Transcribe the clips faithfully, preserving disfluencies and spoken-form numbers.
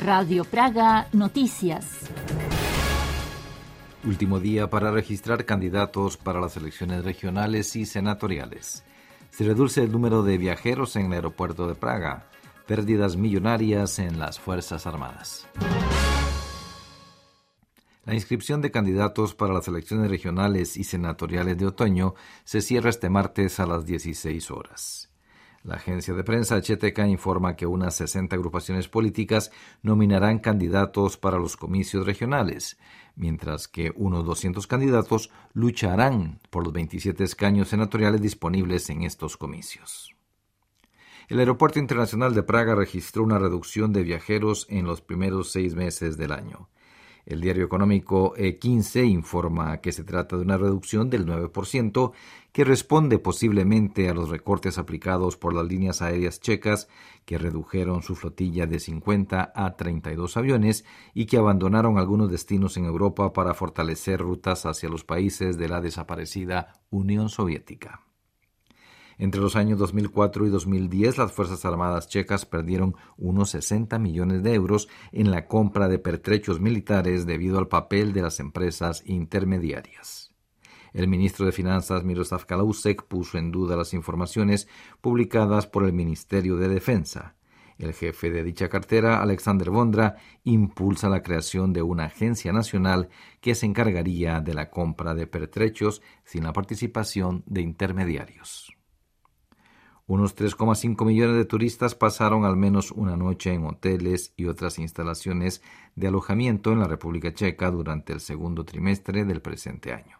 Radio Praga Noticias. Último día para registrar candidatos para las elecciones regionales y senatoriales. Se reduce el número de viajeros en el aeropuerto de Praga. Pérdidas millonarias en las Fuerzas Armadas. La inscripción de candidatos para las elecciones regionales y senatoriales de otoño se cierra este martes a las dieciséis horas. La agencia de prensa checa informa que unas sesenta agrupaciones políticas nominarán candidatos para los comicios regionales, mientras que unos doscientos candidatos lucharán por los veintisiete escaños senatoriales disponibles en estos comicios. El Aeropuerto Internacional de Praga registró una reducción de viajeros en los primeros seis meses del año. El diario económico E quince informa que se trata de una reducción del nueve por ciento que responde posiblemente a los recortes aplicados por las líneas aéreas checas que redujeron su flotilla de cincuenta a treinta y dos aviones y que abandonaron algunos destinos en Europa para fortalecer rutas hacia los países de la desaparecida Unión Soviética. Entre los años dos mil cuatro y dos mil diez, las Fuerzas Armadas checas perdieron unos sesenta millones de euros en la compra de pertrechos militares debido al papel de las empresas intermediarias. El ministro de Finanzas Miroslav Kalousek puso en duda las informaciones publicadas por el Ministerio de Defensa. El jefe de dicha cartera, Alexander Vondra, impulsa la creación de una agencia nacional que se encargaría de la compra de pertrechos sin la participación de intermediarios. Unos tres coma cinco millones de turistas pasaron al menos una noche en hoteles y otras instalaciones de alojamiento en la República Checa durante el segundo trimestre del presente año.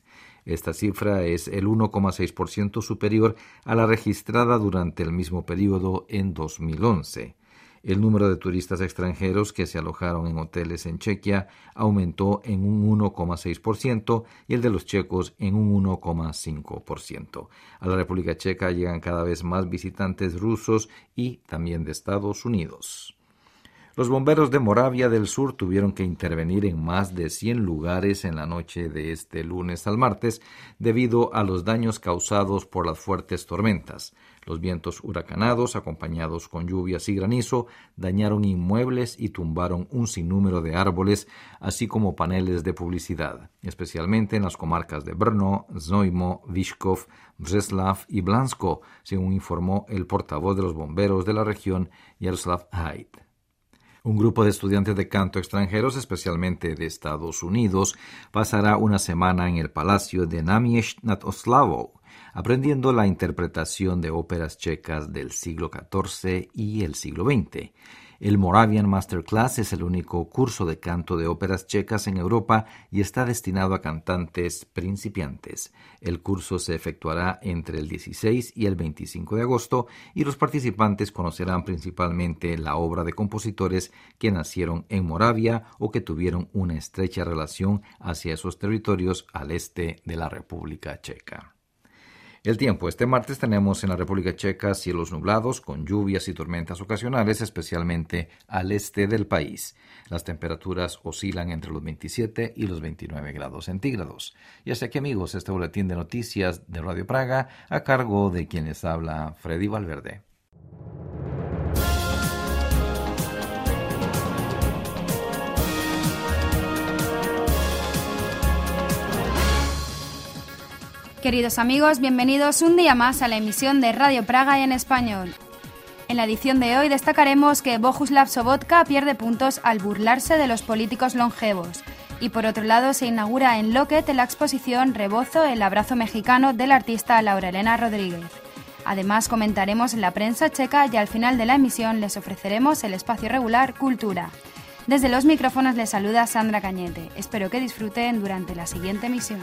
Esta cifra es el uno coma seis por ciento superior a la registrada durante el mismo periodo en dos mil once. El número de turistas extranjeros que se alojaron en hoteles en Chequia aumentó en un uno coma seis por ciento y el de los checos en un uno coma cinco por ciento. A la República Checa llegan cada vez más visitantes rusos y también de Estados Unidos. Los bomberos de Moravia del Sur tuvieron que intervenir en más de cien lugares en la noche de este lunes al martes debido a los daños causados por las fuertes tormentas. Los vientos huracanados, acompañados con lluvias y granizo, dañaron inmuebles y tumbaron un sinnúmero de árboles, así como paneles de publicidad, especialmente en las comarcas de Brno, Znojmo, Vyškov, Břeclav y Blansko, según informó el portavoz de los bomberos de la región, Jaroslav Hajt. Un grupo de estudiantes de canto extranjeros, especialmente de Estados Unidos, pasará una semana en el Palacio de Náměšť nad Oslavou, aprendiendo la interpretación de óperas checas del siglo catorce y el siglo veinte. El Moravian Masterclass es el único curso de canto de óperas checas en Europa y está destinado a cantantes principiantes. El curso se efectuará entre el dieciséis y el veinticinco de agosto y los participantes conocerán principalmente la obra de compositores que nacieron en Moravia o que tuvieron una estrecha relación hacia esos territorios al este de la República Checa. El tiempo. Este martes tenemos en la República Checa cielos nublados con lluvias y tormentas ocasionales, especialmente al este del país. Las temperaturas oscilan entre los veintisiete y los veintinueve grados centígrados. Y hasta aquí, amigos, este boletín de noticias de Radio Praga a cargo de quien les habla, Freddy Valverde. Queridos amigos, bienvenidos un día más a la emisión de Radio Praga en español. En la edición de hoy destacaremos que Bohuslav Sobotka pierde puntos al burlarse de los políticos longevos. Y por otro lado se inaugura en Loket la exposición Rebozo, el abrazo mexicano del artista Laura Elena Rodríguez. Además comentaremos la prensa checa y al final de la emisión les ofreceremos el espacio regular Cultura. Desde los micrófonos les saluda Sandra Cañete. Espero que disfruten durante la siguiente emisión.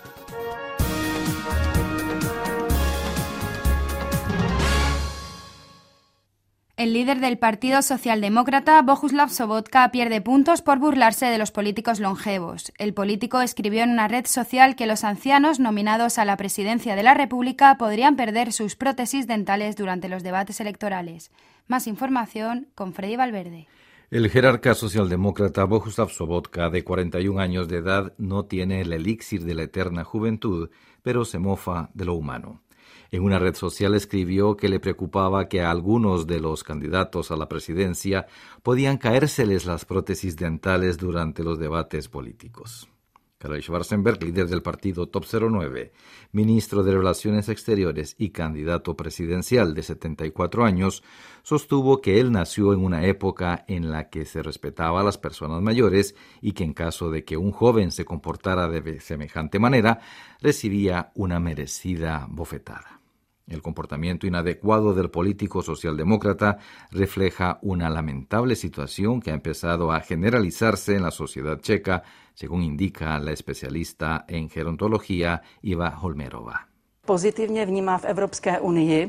El líder del Partido Socialdemócrata, Bohuslav Sobotka, pierde puntos por burlarse de los políticos longevos. El político escribió en una red social que los ancianos nominados a la presidencia de la República podrían perder sus prótesis dentales durante los debates electorales. Más información con Freddy Valverde. El jerarca socialdemócrata Bohuslav Sobotka, de cuarenta y un años de edad, no tiene el elixir de la eterna juventud, pero se mofa de lo humano. En una red social escribió que le preocupaba que a algunos de los candidatos a la presidencia podían caérseles las prótesis dentales durante los debates políticos. Karel Schwarzenberg, líder del partido Top cero nueve, ministro de Relaciones Exteriores y candidato presidencial de setenta y cuatro años, sostuvo que él nació en una época en la que se respetaba a las personas mayores y que en caso de que un joven se comportara de semejante manera, recibía una merecida bofetada. El comportamiento inadecuado del político socialdemócrata refleja una lamentable situación que ha empezado a generalizarse en la sociedad checa, según indica la especialista en gerontología Iva Holmerová. Pozitivně vnímá v Evropské unii.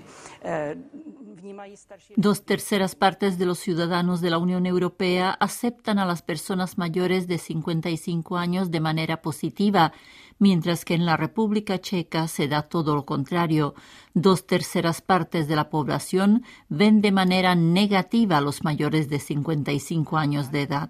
Dos terceras partes de los ciudadanos de la Unión Europea aceptan a las personas mayores de cincuenta y cinco años de manera positiva, mientras que en la República Checa se da todo lo contrario. Dos terceras partes de la población ven de manera negativa a los mayores de cincuenta y cinco años de edad.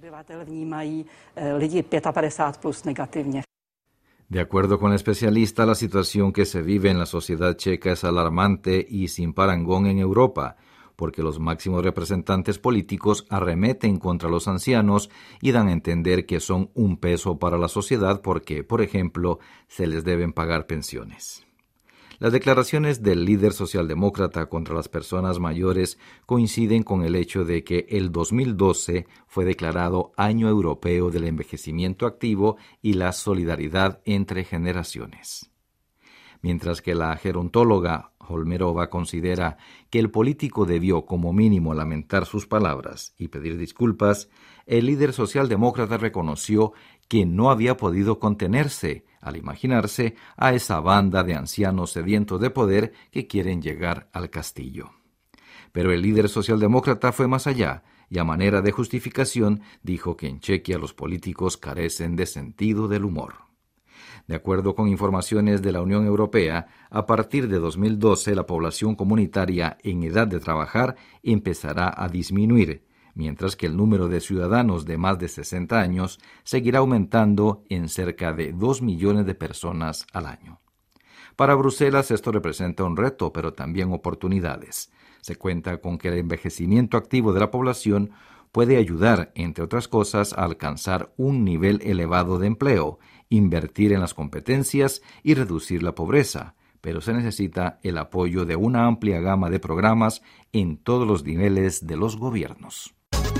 De acuerdo con el especialista, la situación que se vive en la sociedad checa es alarmante y sin parangón en Europa, porque los máximos representantes políticos arremeten contra los ancianos y dan a entender que son un peso para la sociedad porque, por ejemplo, se les deben pagar pensiones. Las declaraciones del líder socialdemócrata contra las personas mayores coinciden con el hecho de que el dos mil doce fue declarado Año Europeo del Envejecimiento Activo y la Solidaridad entre Generaciones. Mientras que la gerontóloga Holmerová considera que el político debió como mínimo lamentar sus palabras y pedir disculpas, el líder socialdemócrata reconoció que no había podido contenerse al imaginarse a esa banda de ancianos sedientos de poder que quieren llegar al castillo. Pero el líder socialdemócrata fue más allá y a manera de justificación dijo que en Chequia los políticos carecen de sentido del humor. De acuerdo con informaciones de la Unión Europea, a partir de dos mil doce la población comunitaria en edad de trabajar empezará a disminuir, mientras que el número de ciudadanos de más de sesenta años seguirá aumentando en cerca de dos millones de personas al año. Para Bruselas esto representa un reto, pero también oportunidades. Se cuenta con que el envejecimiento activo de la población puede ayudar, entre otras cosas, a alcanzar un nivel elevado de empleo, invertir en las competencias y reducir la pobreza, pero se necesita el apoyo de una amplia gama de programas en todos los niveles de los gobiernos.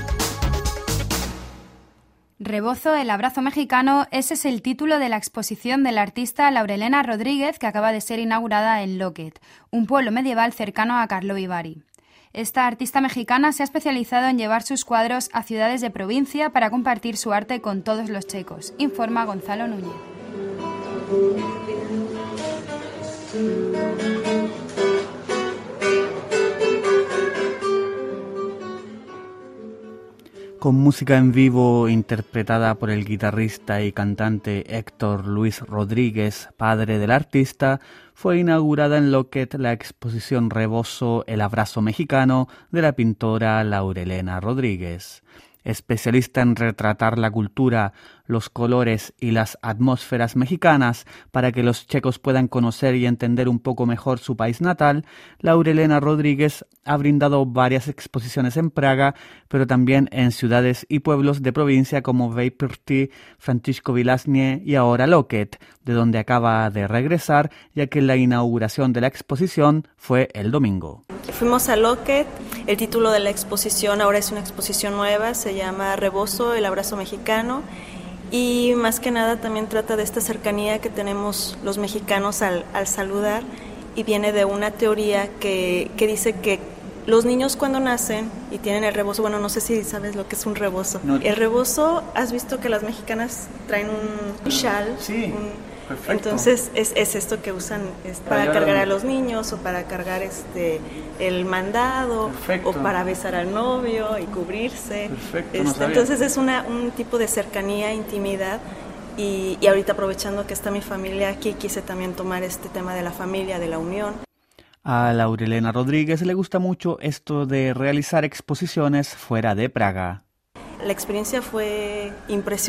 Rebozo, el abrazo mexicano, ese es el título de la exposición del artista Laurelena Rodríguez que acaba de ser inaugurada en Loket, un pueblo medieval cercano a Karlovy Vary. Esta artista mexicana se ha especializado en llevar sus cuadros a ciudades de provincia para compartir su arte con todos los checos, informa Gonzalo Núñez. Con música en vivo interpretada por el guitarrista y cantante Héctor Luis Rodríguez, padre del artista, fue inaugurada en Loket la exposición Rebozo, el abrazo mexicano, de la pintora Laurelena Rodríguez. Especialista en retratar la cultura, los colores y las atmósferas mexicanas para que los checos puedan conocer y entender un poco mejor su país natal, Laurelena Rodríguez ha brindado varias exposiciones en Praga, pero también en ciudades y pueblos de provincia como Vejprty, Francisco Vilásnie y ahora Loket, de donde acaba de regresar, ya que la inauguración de la exposición fue el domingo. Fuimos a Loket, el título de la exposición ahora es una exposición nueva, se llama Rebozo, el abrazo mexicano, y más que nada también trata de esta cercanía que tenemos los mexicanos al, al saludar, y viene de una teoría que, que dice que los niños cuando nacen y tienen el rebozo, bueno, no sé si sabes lo que es un rebozo. No. El rebozo, ¿has visto que las mexicanas traen un chal? Sí. Un, Perfecto. Entonces es, es esto que usan es para, para cargar a los niños o para cargar este el mandado. Perfecto. O para besar al novio y cubrirse. Perfecto, este, no sabía. Entonces es una, un tipo de cercanía, intimidad y, y ahorita aprovechando que está mi familia aquí quise también tomar este tema de la familia, de la unión. A Laurelena Rodríguez le gusta mucho esto de realizar exposiciones fuera de Praga. La experiencia fue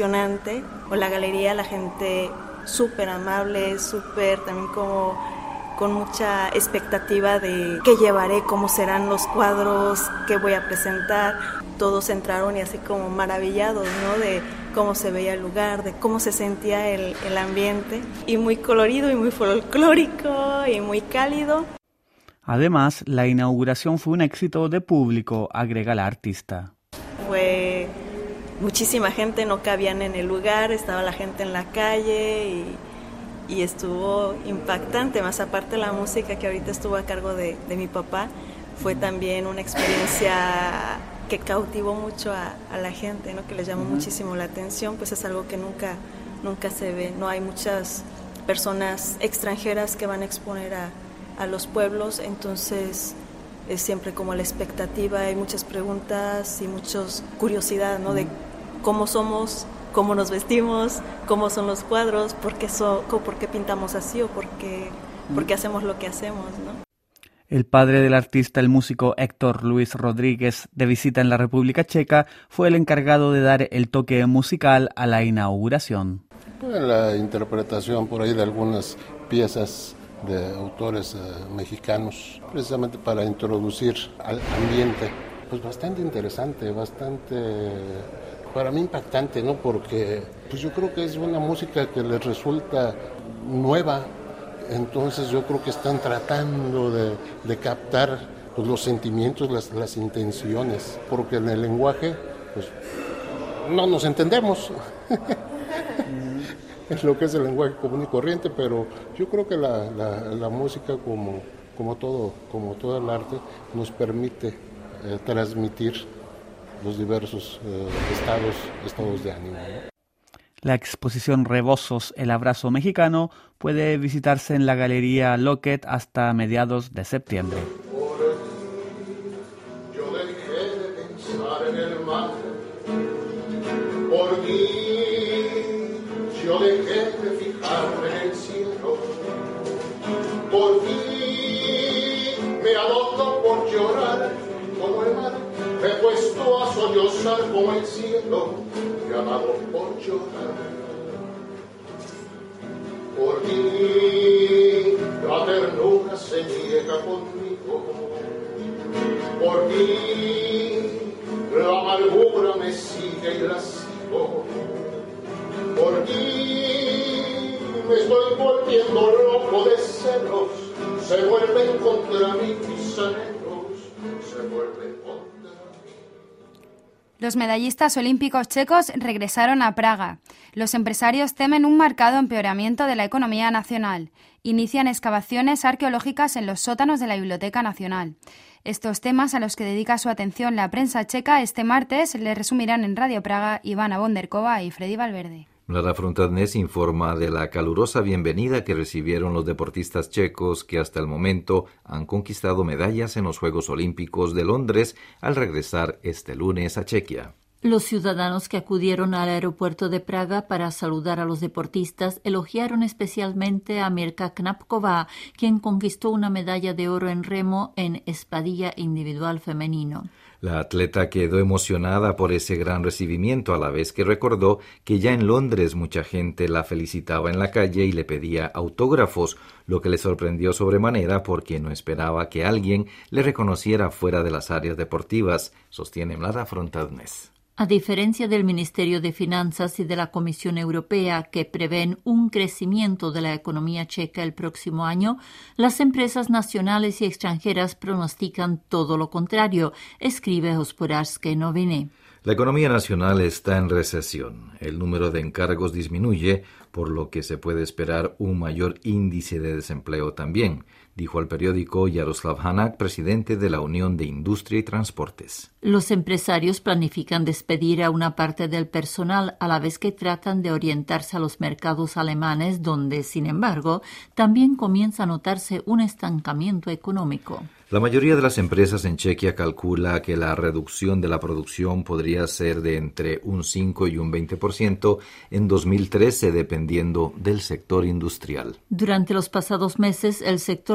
impresionante, con la galería la gente súper amable, súper también como con mucha expectativa de qué llevaré, cómo serán los cuadros, qué voy a presentar. Todos entraron y así como maravillados, ¿no? De cómo se veía el lugar, de cómo se sentía el, el ambiente. Y muy colorido y muy folclórico y muy cálido. Además, la inauguración fue un éxito de público, agrega la artista. Fue muchísima gente, no cabían en el lugar, estaba la gente en la calle y... y estuvo impactante, más aparte la música que ahorita estuvo a cargo de, de mi papá, fue también una experiencia que cautivó mucho a, a la gente, ¿no? Que les llamó uh-huh. muchísimo la atención, pues es algo que nunca, nunca se ve, no hay muchas personas extranjeras que van a exponer a, a los pueblos, entonces es siempre como la expectativa, hay muchas preguntas y muchas curiosidad, ¿no? Uh-huh. De cómo somos, cómo nos vestimos, cómo son los cuadros, por qué, so, por qué pintamos así o por qué, por qué hacemos lo que hacemos, ¿no? El padre del artista, el músico Héctor Luis Rodríguez, de visita en la República Checa, fue el encargado de dar el toque musical a la inauguración. La interpretación por ahí de algunas piezas de autores eh, mexicanos, precisamente para introducir al ambiente, pues bastante interesante, bastante... para mí impactante, ¿no? Porque pues yo creo que es una música que les resulta nueva, entonces yo creo que están tratando de, de captar pues, los sentimientos, las, las intenciones, porque en el lenguaje pues no nos entendemos. Es lo que es el lenguaje común y corriente, pero yo creo que la, la, la música, como, como, todo, como todo el arte, nos permite eh, transmitir los diversos eh, estados, estados de ánimo, ¿no? La exposición Rebozos, el abrazo mexicano, puede visitarse en la Galería Locket hasta mediados de septiembre. Yo dejé de pensar en el mar, por ti yo dejé de fijarme en el cielo, por ti me adopto por llorar como el mar. Me he puesto a sollozar como el cielo, llamado por llorar. Por ti la ternura se niega conmigo, por ti la amargura me sigue y la sigo, por ti me estoy volviendo loco de celos, se vuelven contra mí mis anhelos, se vuelven contra mí. Los medallistas olímpicos checos regresaron a Praga. Los empresarios temen un marcado empeoramiento de la economía nacional. Inician excavaciones arqueológicas en los sótanos de la Biblioteca Nacional. Estos temas, a los que dedica su atención la prensa checa este martes, le resumirán en Radio Praga Ivana Bonderkova y Freddy Valverde. Mladá Fronta Dnes informa de la calurosa bienvenida que recibieron los deportistas checos que hasta el momento han conquistado medallas en los Juegos Olímpicos de Londres al regresar este lunes a Chequia. Los ciudadanos que acudieron al aeropuerto de Praga para saludar a los deportistas elogiaron especialmente a Mirka Knapková, quien conquistó una medalla de oro en remo en espadilla individual femenino. La atleta quedó emocionada por ese gran recibimiento, a la vez que recordó que ya en Londres mucha gente la felicitaba en la calle y le pedía autógrafos, lo que le sorprendió sobremanera porque no esperaba que alguien le reconociera fuera de las áreas deportivas, sostiene Mladá Fronta Dnes. A diferencia del Ministerio de Finanzas y de la Comisión Europea, que prevén un crecimiento de la economía checa el próximo año, las empresas nacionales y extranjeras pronostican todo lo contrario, escribe Hospodářské noviny. La economía nacional está en recesión. El número de encargos disminuye, por lo que se puede esperar un mayor índice de desempleo también, dijo al periódico Jaroslav Hanak, presidente de la Unión de Industria y Transportes. Los empresarios planifican despedir a una parte del personal a la vez que tratan de orientarse a los mercados alemanes, donde, sin embargo, también comienza a notarse un estancamiento económico. La mayoría de las empresas en Chequia calcula que la reducción de la producción podría ser de entre un cinco y un veinte por ciento en dos mil trece, dependiendo del sector industrial. Durante los pasados meses, el sector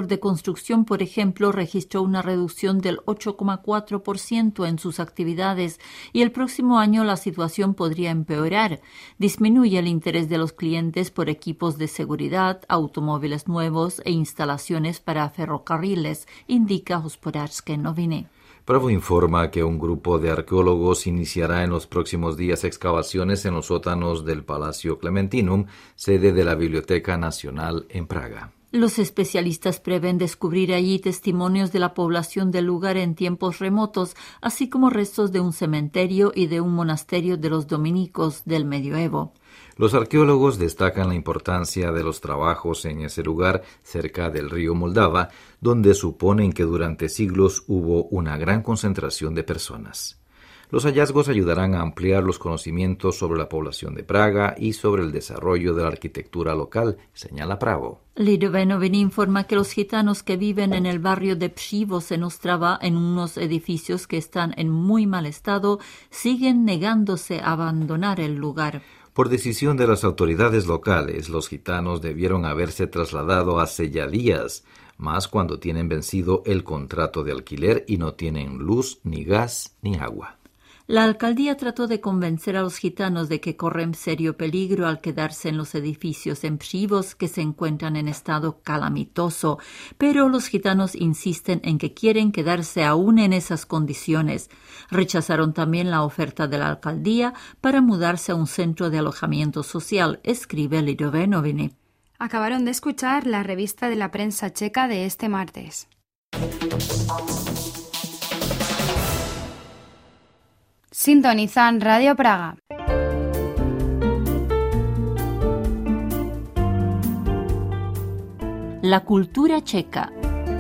de construcción, por ejemplo, registró una reducción del ocho coma cuatro por ciento en sus actividades y el próximo año la situación podría empeorar. Disminuye el interés de los clientes por equipos de seguridad, automóviles nuevos e instalaciones para ferrocarriles, indica Hospodářské noviny. Pravo informa que un grupo de arqueólogos iniciará en los próximos días excavaciones en los sótanos del Palacio Clementinum, sede de la Biblioteca Nacional en Praga. Los especialistas prevén descubrir allí testimonios de la población del lugar en tiempos remotos, así como restos de un cementerio y de un monasterio de los dominicos del medioevo. Los arqueólogos destacan la importancia de los trabajos en ese lugar cerca del río Moldava, donde suponen que durante siglos hubo una gran concentración de personas. Los hallazgos ayudarán a ampliar los conocimientos sobre la población de Praga y sobre el desarrollo de la arquitectura local, señala Pravo. Lidové noviny informa que los gitanos que viven en el barrio de Přívos en Ostrava, en unos edificios que están en muy mal estado, siguen negándose a abandonar el lugar. Por decisión de las autoridades locales, los gitanos debieron haberse trasladado hace ya días, más cuando tienen vencido el contrato de alquiler y no tienen luz, ni gas, ni agua. La alcaldía trató de convencer a los gitanos de que corren serio peligro al quedarse en los edificios en Přívos que se encuentran en estado calamitoso, pero los gitanos insisten en que quieren quedarse aún en esas condiciones. Rechazaron también la oferta de la alcaldía para mudarse a un centro de alojamiento social, escribe Lidové noviny. Acabaron de escuchar la revista de la prensa checa de este martes. Sintonizan Radio Praga. La cultura checa.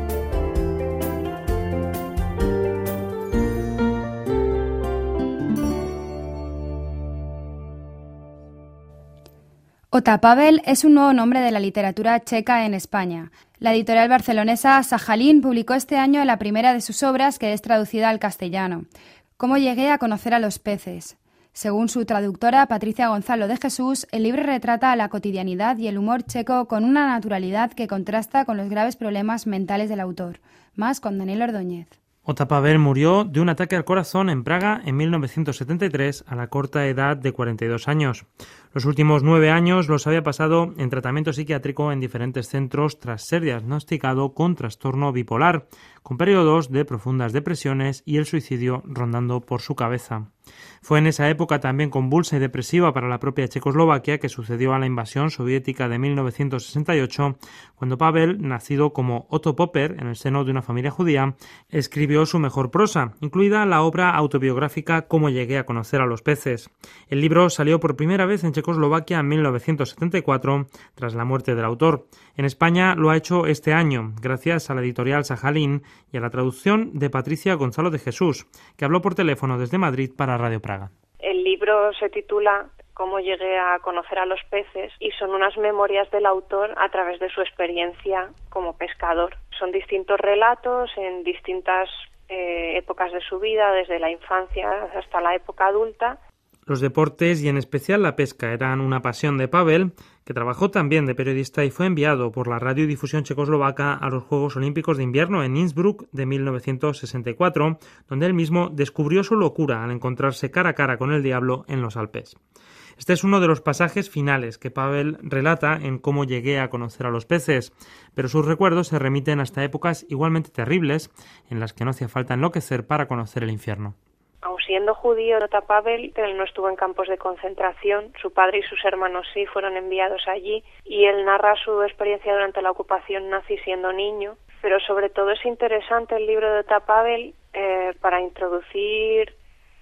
Ota Pavel es un nuevo nombre de la literatura checa en España. La editorial barcelonesa Sajalín publicó este año la primera de sus obras, que es traducida al castellano. ¿Cómo llegué a conocer a los peces? Según su traductora Patricia Gonzalo de Jesús, el libro retrata la cotidianidad y el humor checo con una naturalidad que contrasta con los graves problemas mentales del autor. Más con Daniel Ordóñez. Ota Pavel murió de un ataque al corazón en Praga en mil novecientos setenta y tres a la corta edad de cuarenta y dos años. Los últimos nueve años los había pasado en tratamiento psiquiátrico en diferentes centros tras ser diagnosticado con trastorno bipolar, con periodos de profundas depresiones y el suicidio rondando por su cabeza. Fue en esa época también convulsa y depresiva para la propia Checoslovaquia, que sucedió a la invasión soviética de mil novecientos sesenta y ocho, cuando Pavel, nacido como Otto Popper en el seno de una familia judía, escribió su mejor prosa, incluida la obra autobiográfica Cómo llegué a conocer a los peces. El libro salió por primera vez en Checoslovaquia en mil novecientos setenta y cuatro, tras la muerte del autor. En España lo ha hecho este año, gracias a la editorial Sajalín y a la traducción de Patricia Gonzalo de Jesús, que habló por teléfono desde Madrid para Radio Praga. El libro se titula Cómo llegué a conocer a los peces y son unas memorias del autor a través de su experiencia como pescador. Son distintos relatos en distintas eh, épocas de su vida, desde la infancia hasta la época adulta. Los deportes y en especial la pesca eran una pasión de Pavel, que trabajó también de periodista y fue enviado por la radiodifusión checoslovaca a los Juegos Olímpicos de Invierno en Innsbruck de mil novecientos sesenta y cuatro, donde él mismo descubrió su locura al encontrarse cara a cara con el diablo en los Alpes. Este es uno de los pasajes finales que Pavel relata en Cómo llegué a conocer a los peces, pero sus recuerdos se remiten hasta épocas igualmente terribles en las que no hacía falta enloquecer para conocer el infierno. Aun siendo judío, Ota Pavel, él no estuvo en campos de concentración, su padre y sus hermanos sí fueron enviados allí, y él narra su experiencia durante la ocupación nazi siendo niño, pero sobre todo es interesante el libro de Ota Pavel eh, para introducir,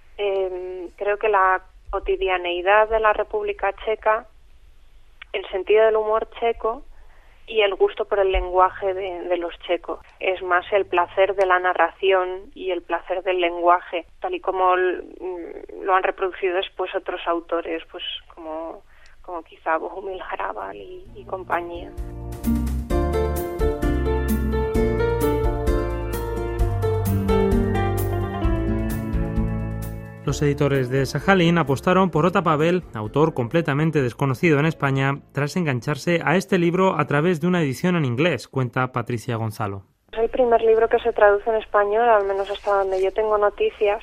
eh, creo que la cotidianeidad de la República Checa, el sentido del humor checo y el gusto por el lenguaje de, de los checos. Es más el placer de la narración y el placer del lenguaje, tal y como lo han reproducido después otros autores, pues como, como quizá Bohumil Hrabal y, y compañía. Los editores de Sajalín apostaron por Ota Pavel, autor completamente desconocido en España, tras engancharse a este libro a través de una edición en inglés, cuenta Patricia Gonzalo. Es el primer libro que se traduce en español, al menos hasta donde yo tengo noticias,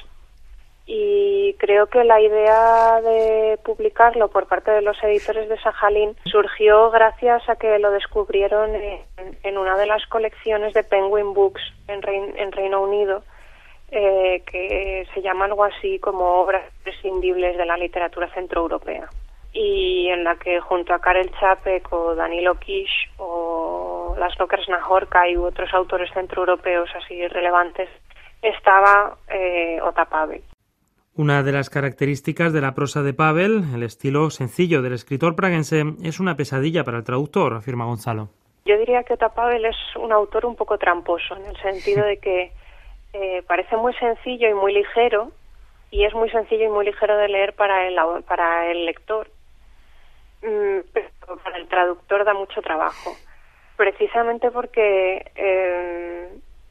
y creo que la idea de publicarlo por parte de los editores de Sajalín surgió gracias a que lo descubrieron en, en una de las colecciones de Penguin Books en, Rein, en Reino Unido, Eh, que se llama algo así como Obras prescindibles de la literatura centroeuropea, y en la que junto a Karel Čapek o Danilo Kish o László Krasznahorkai u otros autores centroeuropeos así relevantes estaba eh, Ota Pavel. Una de las características de la prosa de Pavel, el estilo sencillo del escritor praguense, es una pesadilla para el traductor, afirma Gonzalo. Yo diría que Ota Pavel es un autor un poco tramposo, en el sentido de que Eh, parece muy sencillo y muy ligero, y es muy sencillo y muy ligero de leer para el, para el lector, mm, pero para el traductor da mucho trabajo, precisamente porque eh,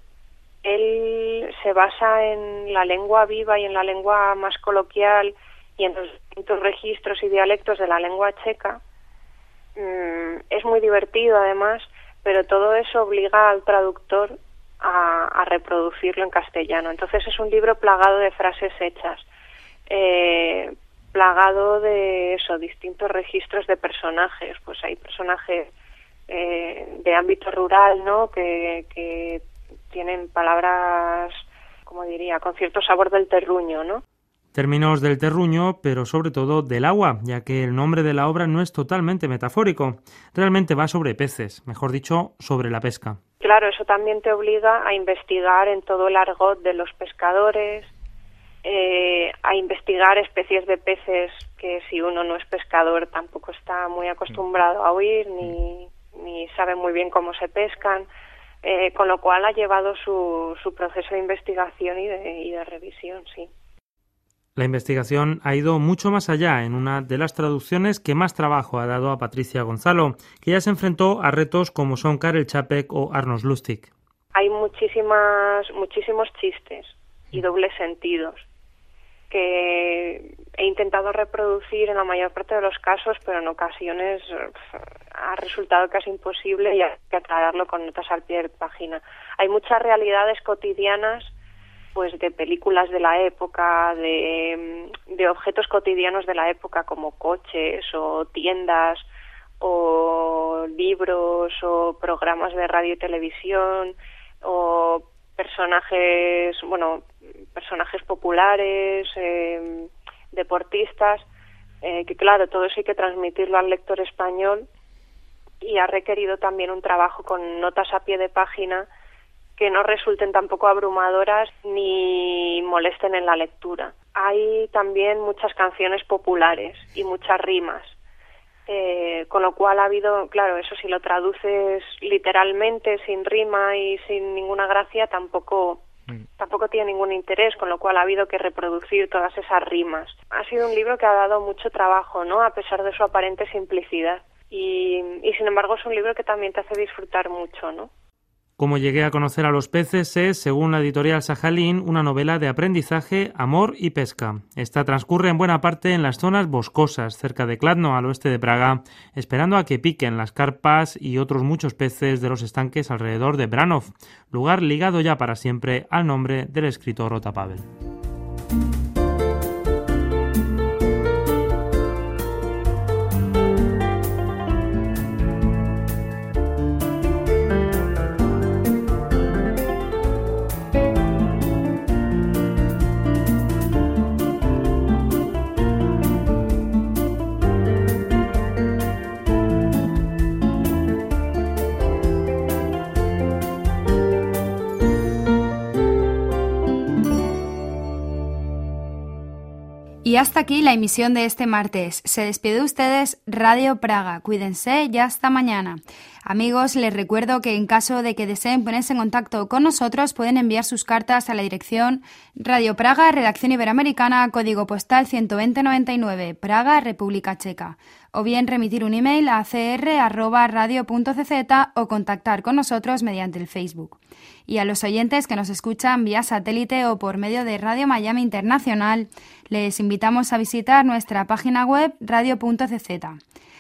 él se basa en la lengua viva y en la lengua más coloquial y en los distintos registros y dialectos de la lengua checa. Mm, es muy divertido además, pero todo eso obliga al traductor A, a reproducirlo en castellano. Entonces es un libro plagado de frases hechas, eh, plagado de eso, distintos registros de personajes. Pues hay personajes eh, de ámbito rural, ¿no?, que, que tienen palabras, como diría, con cierto sabor del terruño, ¿no? Términos del terruño, pero sobre todo del agua, ya que el nombre de la obra no es totalmente metafórico. Realmente va sobre peces, mejor dicho, sobre la pesca. Claro, eso también te obliga a investigar en todo el argot de los pescadores, eh, a investigar especies de peces que si uno no es pescador tampoco está muy acostumbrado a oír, ni, ni sabe muy bien cómo se pescan, eh, con lo cual ha llevado su, su proceso de investigación y de, y de revisión, sí. La investigación ha ido mucho más allá en una de las traducciones que más trabajo ha dado a Patricia Gonzalo, que ya se enfrentó a retos como son Karel Čapek o Arnošt Lustig. Hay muchísimas, muchísimos chistes y dobles sentidos que he intentado reproducir en la mayor parte de los casos, pero en ocasiones ha resultado casi imposible y hay que aclararlo con notas al pie de página. Hay muchas realidades cotidianas, pues de películas de la época, de, de objetos cotidianos de la época como coches o tiendas o libros o programas de radio y televisión o personajes, bueno, personajes populares, eh, deportistas, eh, que claro, todo eso hay que transmitirlo al lector español y ha requerido también un trabajo con notas a pie de página que no resulten tampoco abrumadoras ni molesten en la lectura. Hay también muchas canciones populares y muchas rimas, eh, con lo cual ha habido, claro, eso si lo traduces literalmente, sin rima y sin ninguna gracia, tampoco, mm. tampoco tiene ningún interés, con lo cual ha habido que reproducir todas esas rimas. Ha sido un libro que ha dado mucho trabajo, ¿no?, a pesar de su aparente simplicidad. Y, y sin embargo es un libro que también te hace disfrutar mucho, ¿no? Como llegué a conocer a los peces es, según la editorial Sajalín, una novela de aprendizaje, amor y pesca. Esta transcurre en buena parte en las zonas boscosas, cerca de Kladno, al oeste de Praga, esperando a que piquen las carpas y otros muchos peces de los estanques alrededor de Branov, lugar ligado ya para siempre al nombre del escritor Ota Pavel. Y hasta aquí la emisión de este martes. Se despide de ustedes Radio Praga. Cuídense y hasta mañana. Amigos, les recuerdo que en caso de que deseen ponerse en contacto con nosotros, pueden enviar sus cartas a la dirección Radio Praga, Redacción Iberoamericana, código postal ciento veinte noventa y nueve, Praga, República Checa, o bien remitir un email a c r arroba radio punto c z o contactar con nosotros mediante el Facebook. Y a los oyentes que nos escuchan vía satélite o por medio de Radio Miami Internacional, les invitamos a visitar nuestra página web radio punto c z.